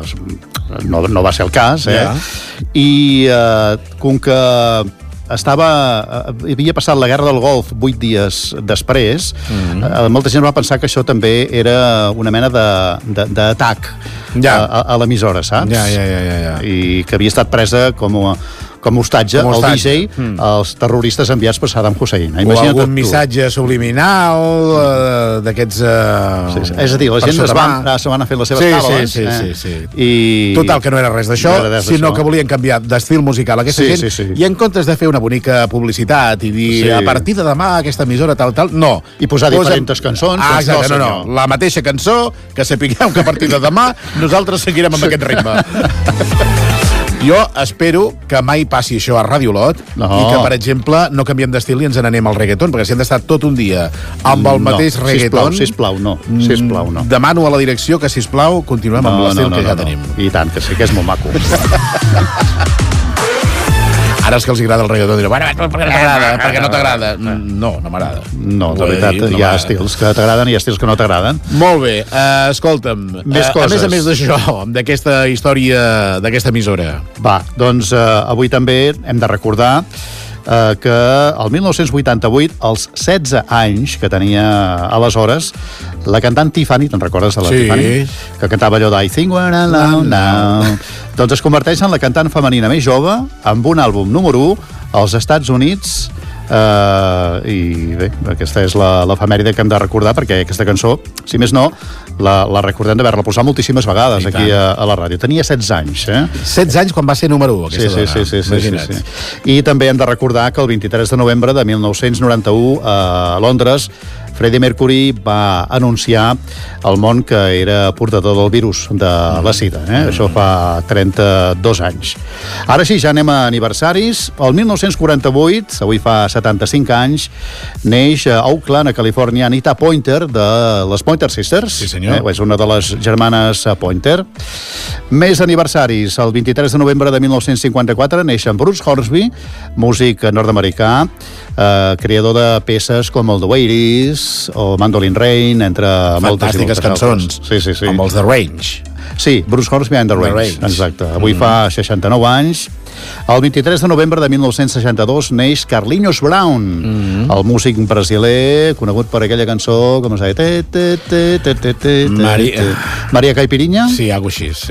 no, no va ser el cas, eh? Ja. I eh, com que estava, havia passat la guerra del Golf vuit dies després, mm-hmm. eh, molta gent va pensar que això també era una mena d'atac ja. a, a l'emissora, saps? Ja, ja, ja, ja, ja. I que havia estat presa com a com a hostatge, com el hostatge. D J, mm. els terroristes enviats per Saddam Hussein. O Imagina't algun tu. missatge subliminal uh, d'aquests... Uh, sí, sí. És a dir, la gent es van, es van a fer les seves sí, tales. Sí, sí, eh? sí, sí. I... Total, que no era res d'això, no res sinó que volien canviar d'estil musical a aquesta sí, gent, sí, sí. i en comptes de fer una bonica publicitat i dir, sí. a partir de demà aquesta emissora tal, tal, no. I posar Posem... diferents cançons. Ah, exacte, no, no, no. La mateixa cançó, que sapigueu que a partir de demà nosaltres seguirem amb aquest ritme. Jo espero que mai passi això a Ràdio Lot no. i que, per exemple, no canviem d'estil i ens n'anem al reggaeton, perquè si hem d'estar tot un dia amb el no, mateix reggaeton... Sisplau, sisplau, no. Sisplau, no. Demano a la direcció que, sisplau, continuem no, amb l'estil no, no, que ja no, tenim. I tant, que sí, que és molt maco. Ara és que els agrada el reggaeton, diré, bueno, per què no t'agrada? Per què no t'agrada? No, no m'agrada. No, de veritat, dir, no hi ha estils que t'agraden i hi ha estils que no t'agraden. Molt bé, uh, escolta'm, més uh, coses. A més a més d'això, d'aquesta història, d'aquesta emissora. Va, doncs uh, avui també hem de recordar uh, que el mil nou-cents vuitanta-vuit, als setze anys que tenia aleshores, la cantant Tiffany, te'n recordes de la sí. Tiffany? Que cantava allò d'I think we're alone now. Doncs es converteix en la cantant femenina més jove amb un àlbum número u als Estats Units. Uh, i bé, aquesta és l'efemèride que hem de recordar, perquè aquesta cançó, si més no, la, la recordem d'haver-la posat moltíssimes vegades I aquí a, a la ràdio. Tenia setze anys, eh? setze anys quan va ser número u, aquesta sí, dona. Sí, sí, sí, sí, sí. I també hem de recordar que el vint-i-tres de novembre de mil nou-cents noranta-u a Londres, Freddie Mercury va anunciar al món que era portador del virus de la sida. Eh? Mm. Això fa trenta-dos anys. Ara sí, ja anem a aniversaris. El mil nou-cents quaranta-vuit, avui fa setanta-cinc anys, neix a Oakland, a Califòrnia, Anita Pointer, de les Pointer Sisters. Sí, senyor. Eh? És una de les germanes Pointer. Més aniversaris. El vint-i-tres de novembre de mil nou-cents cinquanta-quatre neix en Bruce Hornsby, músic nord-americà, eh, creador de peces com el The Way It Is o Mandolin Rain, entre moltes i moltes cançons. Sí, sí, sí. Amb els The Range. Sí, Bruce Hornsby and the, the Range. Range. Exacte. Avui mm. fa seixanta-nou anys. El vint-i-tres de novembre de mil nou-cents seixanta-dos neix Carlinhos Brown, mm. el músic brasiler conegut per aquella cançó, com es deia, te, te, te, te, te, te, Maria... Maria Caipirinha. Sí, algo així, sí.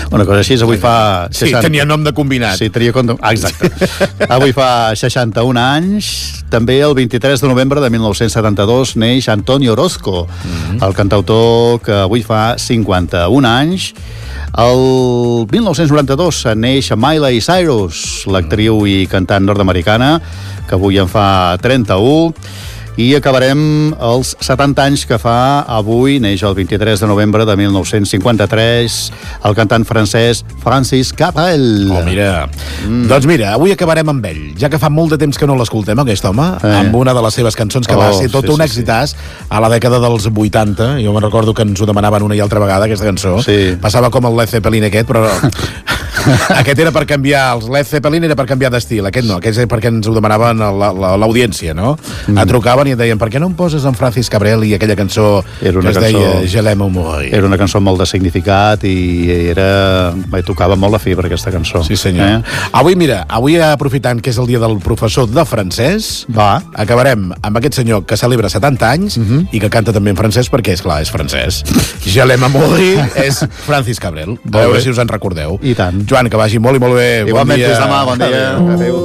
Una cosa així, avui fa... Sí, tenia nom de combinat. Sí, tenia com... Ah, exacte. Avui fa seixanta-un anys. També el vint-i-tres de novembre de mil nou-cents setanta-dos neix Antonio Orozco, mm-hmm. el cantautor que avui fa cinquanta-un anys. El mil nou-cents noranta-dos neix Miley Cyrus, l'actriu i cantant nord-americana, que avui en fa trenta-u. I acabarem els setanta anys que fa avui, neix el vint-i-tres de novembre de mil nou-cents cinquanta-tres, el cantant francès Francis Cabrel. Oh, mira. Mm. Doncs mira, avui acabarem amb ell, ja que fa molt de temps que no l'escoltem, aquest home, eh. amb una de les seves cançons que oh, va ser tot sí, un sí, èxitàs sí. a la dècada dels vuitanta. Jo me'n recordo que ens ho demanaven una i altra vegada, aquesta cançó. Sí. Passava com el Led Zeppelin aquest, però... aquest era per canviar, els Led Zeppelin era per canviar d'estil, aquest no, aquest és perquè ens ho demanaven l'audiència, no? Mm. A trucaven i et deien, per què no em poses en Francis Cabrel i aquella cançó era una que es cançó, deia Je l'aime molt. Era una cançó molt de significat i era... Mai tocava molt la fibra, aquesta cançó. Sí, senyor. Eh? Avui, mira, avui aprofitant que és el dia del professor de francès, va, acabarem amb aquest senyor que celebra setanta anys uh-huh. i que canta també en francès perquè, és clar, és francès. Je l'aime molt és Francis Cabrel. A veure si us en recordeu. I tant. Joan, que vagi molt i molt bé. Igualment, bon dia. Fins demà, bon dia. Adéu.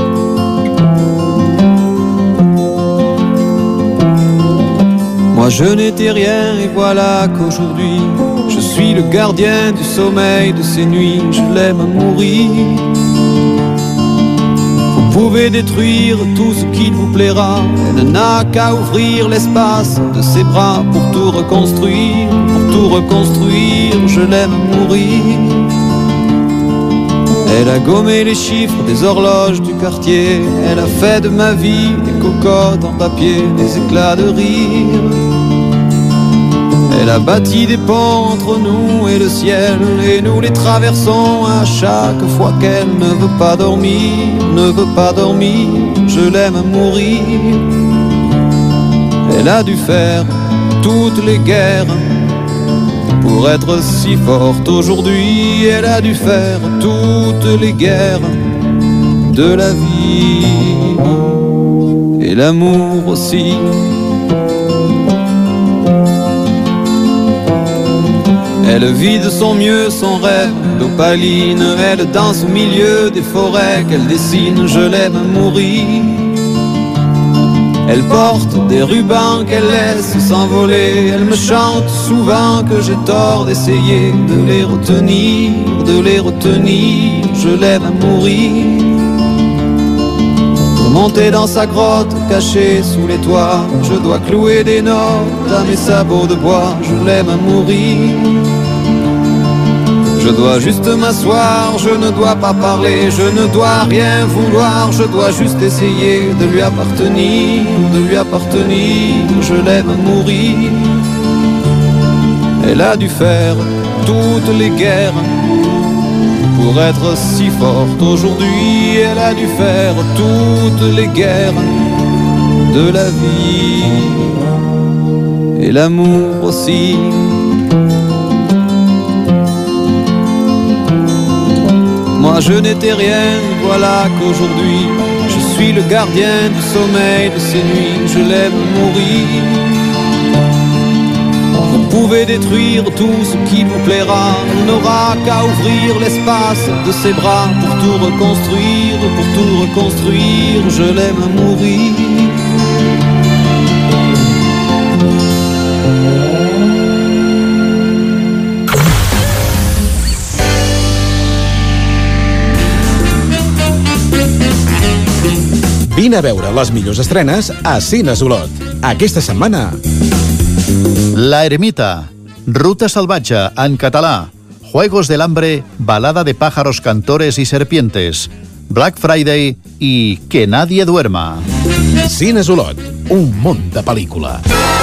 Moi je n'étais rien et voilà qu'aujourd'hui je suis le gardien du sommeil de ces nuits, je l'aime à mourir. Vous pouvez détruire tout ce qu'il vous plaira, elle n'a qu'à ouvrir l'espace de ses bras pour tout reconstruire, pour tout reconstruire, je l'aime à mourir. Elle a gommé les chiffres des horloges du quartier, elle a fait de ma vie des cocottes en papier, des éclats de rire. Elle a bâti des ponts entre nous et le ciel, et nous les traversons à chaque fois qu'elle ne veut pas dormir, ne veut pas dormir, je l'aime à mourir. Elle a dû faire toutes les guerres pour être si forte aujourd'hui, elle a dû faire toutes les guerres de la vie et l'amour aussi. Elle vit de son mieux son rêve d'opaline, elle danse au milieu des forêts qu'elle dessine, je l'aime à mourir. Elle porte des rubans qu'elle laisse s'envoler, elle me chante souvent que j'ai tort d'essayer de les retenir, de les retenir, je l'aime à mourir. Pour monter dans sa grotte cachée sous les toits, je dois clouer des notes à mes sabots de bois, je l'aime à mourir. Je dois juste m'asseoir, je ne dois pas parler, je ne dois rien vouloir, je dois juste essayer de lui appartenir, de lui appartenir, je l'aime à mourir. Elle a dû faire toutes les guerres pour être si forte aujourd'hui, elle a dû faire toutes les guerres de la vie et l'amour aussi. Moi je n'étais rien, voilà qu'aujourd'hui je suis le gardien du sommeil de ces nuits, je l'aime mourir. Vous pouvez détruire tout ce qui vous plaira, on n'aura qu'à ouvrir l'espace de ses bras pour tout reconstruire, pour tout reconstruire, je l'aime à mourir. Vine a veure les millors estrenes a Cines Olot. Aquesta setmana... La Ermita, Ruta salvatge en català, Juegos del Hambre, Balada de pájaros, cantores y serpientes, Black Friday i Que nadie duerma. Cines Olot, un món de pel·lícula.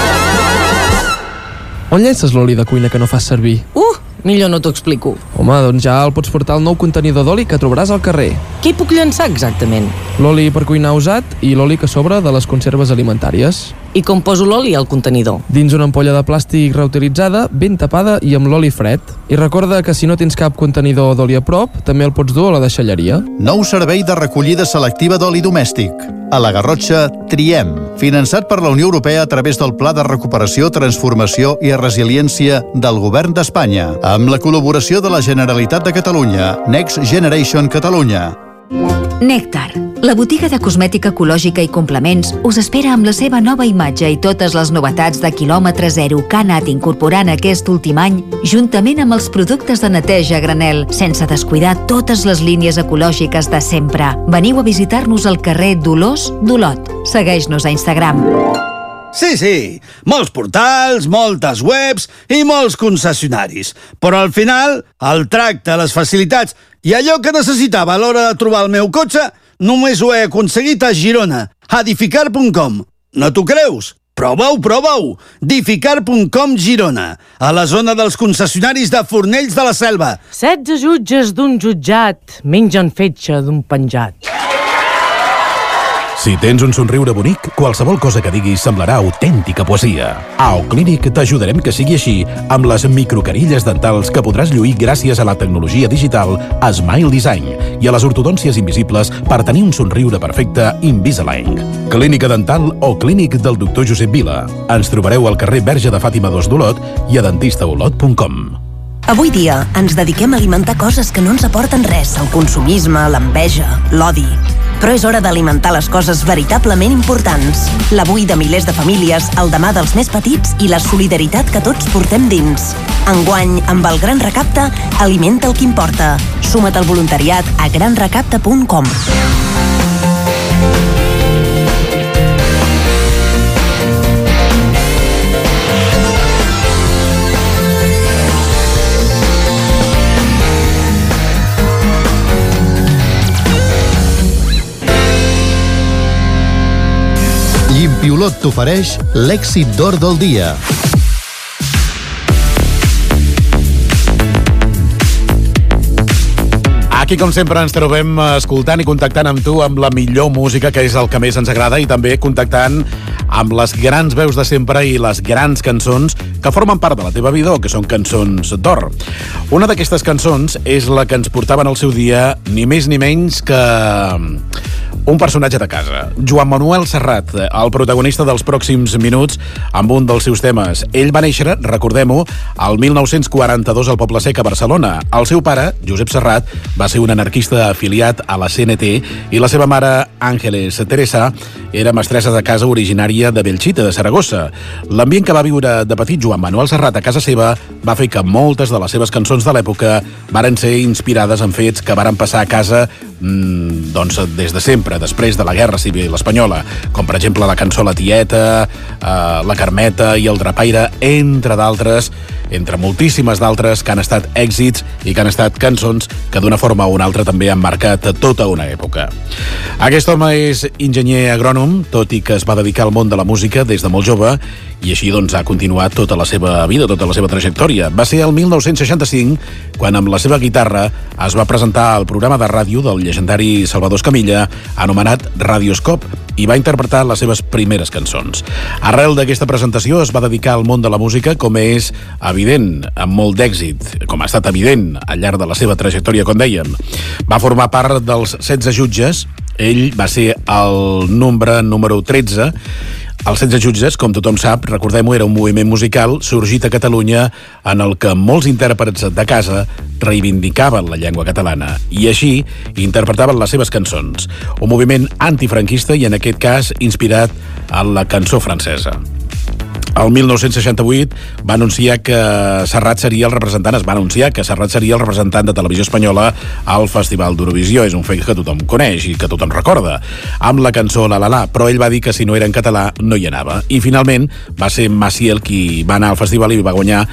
On llences l'oli de cuina que no fas servir? Uh, millor no t'ho explico. Home, doncs ja el pots portar al nou contenidor d'oli que trobaràs al carrer. Què hi puc llençar exactament? L'oli per cuinar usat i l'oli que sobra de les conserves alimentàries. I com poso l'oli al contenidor? Dins una ampolla de plàstic reutilitzada, ben tapada i amb l'oli fred. I recorda que si no tens cap contenidor d'oli a prop, també el pots dur a la deixalleria. Nou servei de recollida selectiva d'oli domèstic. A la Garrotxa, triem, finançat per la Unió Europea a través del Pla de Recuperació, Transformació i Resiliència del Govern d'Espanya, amb la col·laboració de la Generalitat de Catalunya, Next Generation Catalunya. Nèctar, la botiga de cosmètica ecològica i complements, us espera amb la seva nova imatge i totes les novetats de quilòmetre zero que ha anat incorporant aquest últim any, juntament amb els productes de neteja a granel, sense descuidar totes les línies ecològiques de sempre. Veniu a visitar-nos al carrer Dolors d'Olot. Segueix-nos a Instagram. Sí, sí, molts portals, moltes webs i molts concessionaris. Però al final, el tracte, les facilitats i allò que necessitava a l'hora de trobar el meu cotxe, només ho he aconseguit a Girona, a Dificar punt com. No t'ho creus? Prova-ho, prova-ho! Dificar punt com Girona, a la zona dels concessionaris de Fornells de la Selva. setze jutges d'un jutjat mengen fetge d'un penjat. Si tens un somriure bonic, qualsevol cosa que diguis semblarà autèntica poesia. A Oclínic t'ajudarem que sigui així amb les microcarilles dentals que podràs lluir gràcies a la tecnologia digital Smile Design i a les ortodòncies invisibles per tenir un somriure perfecte Invisalign. Clínica Dental Oclínic del doctor Josep Vila. Ens trobareu al carrer Verge de Fàtima dos d'Olot i a dentista olot punt com. Avui dia ens dediquem a alimentar coses que no ens aporten res, el consumisme, l'enveja, l'odi. Però és hora d'alimentar les coses veritablement importants. L'avui de milers de famílies, el demà dels més petits i la solidaritat que tots portem dins. Enguany, amb el Gran Recapte, alimenta el que importa. Suma't al voluntariat a gran recapte punt com. Limpiolot t'ofereix l'èxit d'or del dia. Aquí, com sempre, ens trobem escoltant i contactant amb tu amb la millor música, que és el que més ens agrada, i també contactant amb les grans veus de sempre i les grans cançons que formen part de la teva vida o que són cançons d'or. Una d'aquestes cançons és la que ens portaven al seu dia ni més ni menys que un personatge de casa, Joan Manuel Serrat, el protagonista dels pròxims minuts amb un dels seus temes. Ell va néixer, recordem-ho, el mil nou-cents quaranta-dos al Poble Sec a Barcelona. El seu pare, Josep Serrat, va ser un anarquista afiliat a la C N T i la seva mare, Àngeles Teresa, era mestressa de casa originària de Belchite, de Saragossa. L'ambient que va viure de petit Joan Manuel Serrat a casa seva va fer que moltes de les seves cançons de l'època varen ser inspirades en fets que varen passar a casa mmm, doncs des de sempre, després de la Guerra Civil Espanyola, com per exemple la cançó La Tieta, eh, La Carmeta i El Drapaire, entre d'altres, entre moltíssimes d'altres que han estat èxits i que han estat cançons que d'una forma o una altra també han marcat tota una època. Aquest home és enginyer agrònom, tot i que es va dedicar al món de la música des de molt jove, i així doncs ha continuat tota la seva vida, tota la seva trajectòria. Va ser el mil nou-cents seixanta-cinc quan amb la seva guitarra es va presentar al programa de ràdio del llegendari Salvador Escamilla anomenat Radioscop i va interpretar les seves primeres cançons. Arrel d'aquesta presentació es va dedicar al món de la música, com és evident, amb molt d'èxit, com ha estat evident al llarg de la seva trajectòria, com dèiem. Va formar part dels setze jutges, ell va ser el nombre número tretze. Els setze jutges, com tothom sap, recordem-ho, era un moviment musical sorgit a Catalunya en el que molts intèrprets de casa reivindicaven la llengua catalana i així interpretaven les seves cançons. Un moviment antifranquista i, en aquest cas, inspirat en la cançó francesa. El mil nou-cents seixanta-vuit va anunciar que Serrat seria el representant, es va anunciar que Serrat seria el representant de Televisió Espanyola al Festival d'Eurovisió. És un fet que tothom coneix i que tothom recorda, amb la cançó La La La, però ell va dir que si no era en català no hi anava. I finalment va ser Maciel qui va anar al festival i va guanyar,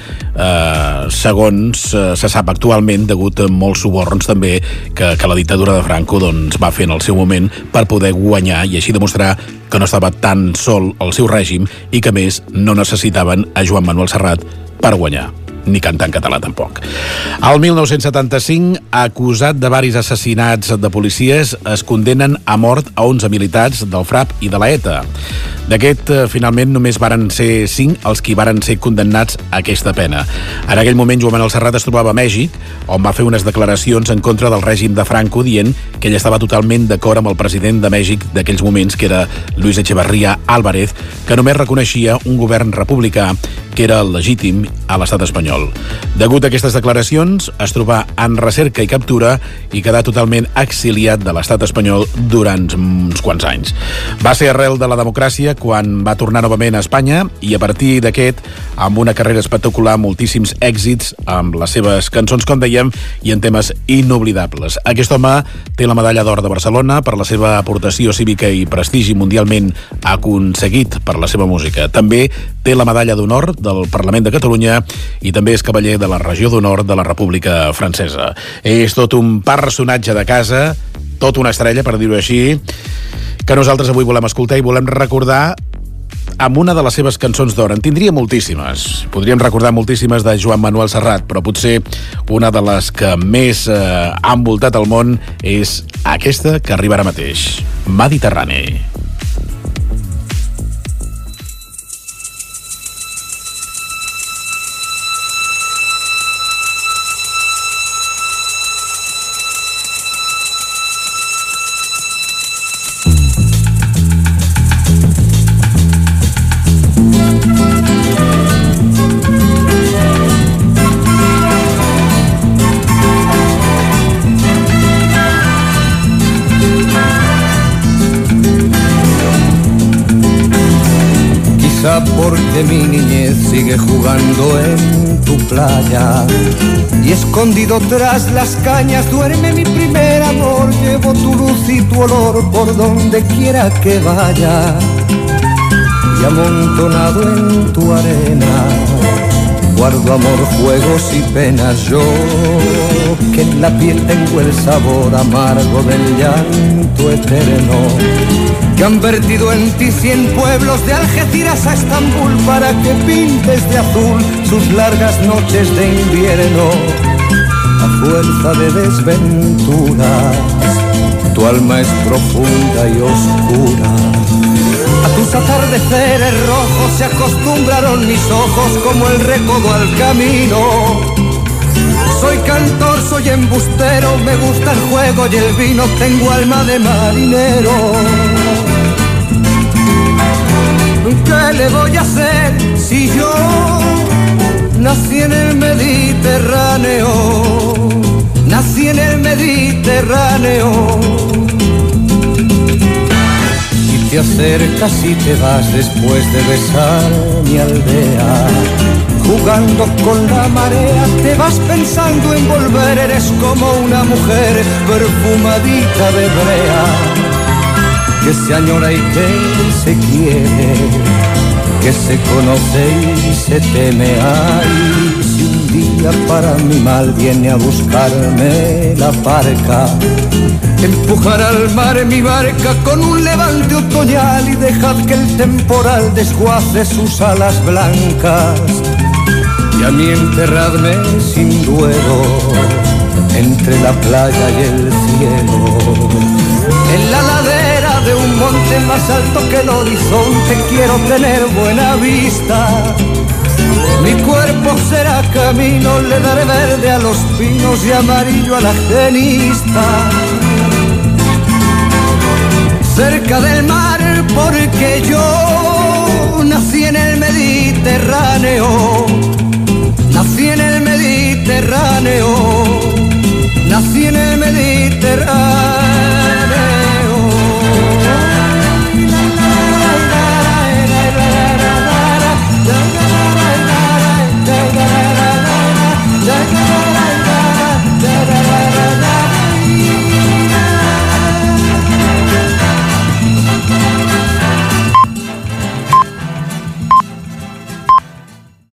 eh, segons eh, se sap actualment, degut a molts suborns també que, que la dictadura de Franco doncs, va fer en el seu moment per poder guanyar i així demostrar que no estava tan sol el seu règim i que, a més, no necessitaven a Joan Manuel Serrat per guanyar. ni cantar en català tampoc. Al mil nou-cents setanta-cinc, acusat de varis assassinats de policies, es condemnen a mort a onze militars del FRAP i de la ETA. D'aquest, finalment, només varen ser cinc els qui varen ser condemnats a aquesta pena. En aquell moment, Joan Manuel Serrat es trobava a Mèxic, on va fer unes declaracions en contra del règim de Franco, dient que ell estava totalment d'acord amb el president de Mèxic d'aquells moments, que era Luis Echeverría Álvarez, que només reconeixia un govern republicà que era el legítim a l'estat espanyol. Degut a aquestes declaracions, es trobà en recerca i captura i quedà totalment exiliat de l'estat espanyol durant uns quants anys. Va ser arrel de la democràcia quan va tornar novament a Espanya i a partir d'aquest, amb una carrera espectacular, moltíssims èxits amb les seves cançons, com dèiem, i en temes inoblidables. Aquest home té la medalla d'or de Barcelona per la seva aportació cívica i prestigi mundialment aconseguit per la seva música. També té la medalla d'honor del Parlament de Catalunya i també és cavaller de la Regió d'Honor de la República Francesa. És tot un personatge de casa, tot una estrella, per dir-ho així, que nosaltres avui volem escoltar i volem recordar amb una de les seves cançons d'or. En tindria moltíssimes. Podríem recordar moltíssimes de Joan Manuel Serrat, però potser una de les que més eh, ha envoltat el món és aquesta que arriba ara mateix, Mediterrani. Porque mi niñez sigue jugando en tu playa y escondido tras las cañas duerme mi primer amor. Llevo tu luz y tu olor por donde quiera que vaya y amontonado en tu arena guardo amor, juegos y penas. Yo que en la piel tengo el sabor amargo del llanto eterno, que han vertido en ti cien pueblos de Algeciras a Estambul para que pintes de azul sus largas noches de invierno. A fuerza de desventuras, tu alma es profunda y oscura. A tus atardeceres rojos se acostumbraron mis ojos como el recodo al camino. Soy cantor, soy embustero, me gusta el juego y el vino, tengo alma de marinero. ¿Qué le voy a hacer si yo nací en el Mediterráneo? Nací en el Mediterráneo. Y te acercas y te vas después de besar mi aldea. Jugando con la marea, te vas pensando en volver. Eres como una mujer perfumadita de brea, que se añora y que se quiere, que se conoce y se teme. Ay, si un día para mi mal viene a buscarme la barca, empujar al mar mi barca con un levante otoñal y dejad que el temporal desguace sus alas blancas. Y a mí enterradme sin duelo entre la playa y el cielo. En la ladera de un monte más alto que el horizonte quiero tener buena vista. Mi cuerpo será camino, le daré verde a los pinos y amarillo a la genista. Cerca del mar porque yo nací en el Mediterráneo.